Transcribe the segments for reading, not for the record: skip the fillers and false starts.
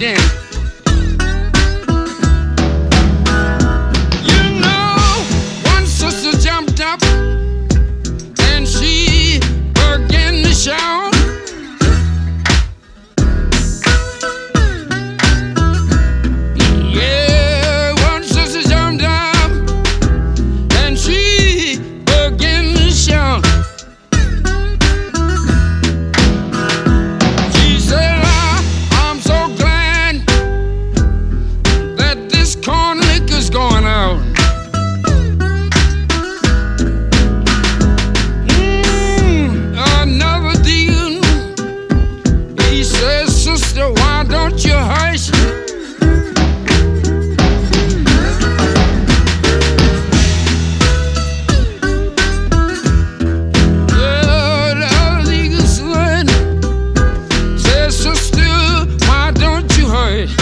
then. You know, one sister jumped up and she began to shout. Yeah, one sister jumped up and she began to shout. She said, I'm so glad that this corn liquor's going out. Another deal. He says, sister, why don't you hush? The other deal says, sister, why don't you hush?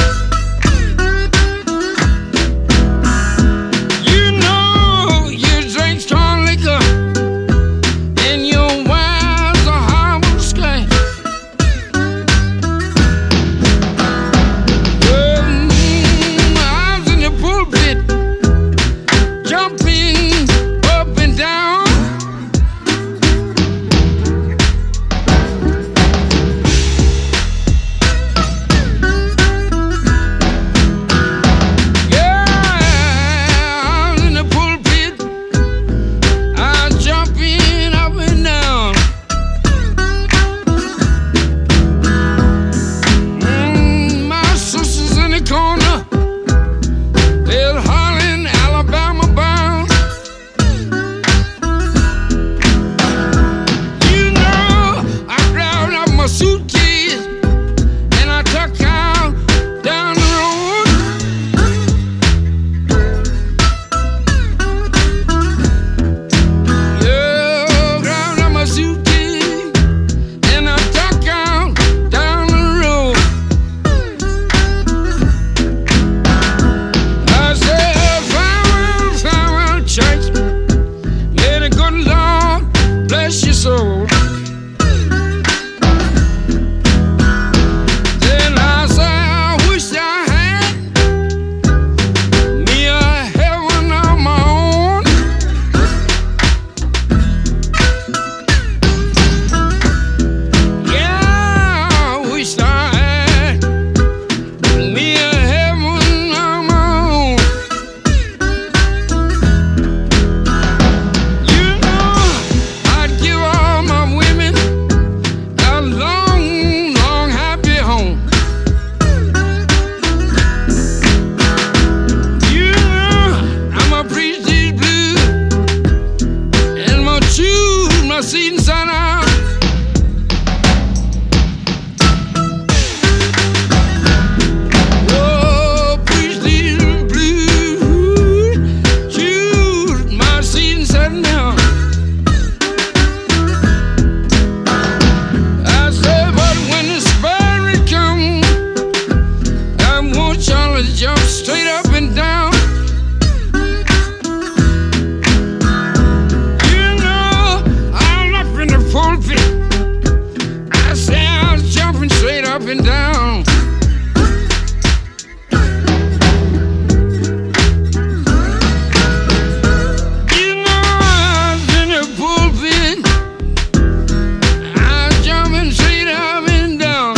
You know you drink strong liquor and your wives are horrible sky. I was in the pulpit, jumping up and down. Yeah, I was in the pulpit, I was jumping up and down. My sisters in the corner, they're hollering Alabama bound. You know, I grabbed up my suitcase and I took out down the road. Yeah, grabbed up my suitcase and I took out down the road. I said, farewell, farewell, church. May the good Lord bless your soul. Then I said, I wish I had me a heaven of my own. Yeah, I wish I had me a heaven of my own. You know, I'd give all my women a long, long happy home. You know, I'ma preach these blues and I'ma choose my seat and sign out. Oh, preach these blues, choose my seat and sit down. I said, but when the spirit comes, I want y'all to jump straight up and down. You know, I'm up in the pulpit. I said, I was jumping straight up and down. You know, I was in the pulpit. I was jumping straight up and down.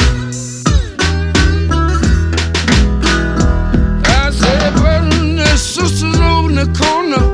I said, but the sisters over in the corner,